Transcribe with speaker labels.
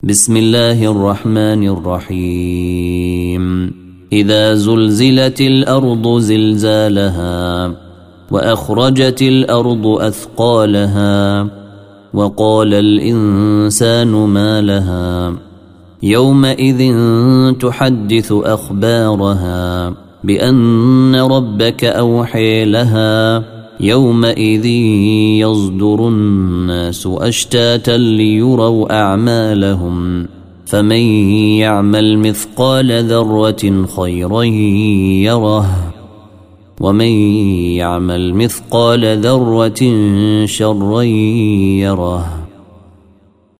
Speaker 1: بسم الله الرحمن الرحيم إذا زلزلت الأرض زلزالها وأخرجت الأرض أثقالها وقال الإنسان ما لها يومئذ تحدث أخبارها بأن ربك أوحي لها يومئذ يصدر الناس أشتاتا ليروا أعمالهم فمن يعمل مثقال ذرة خيرا يره ومن يعمل مثقال ذرة شرا يره.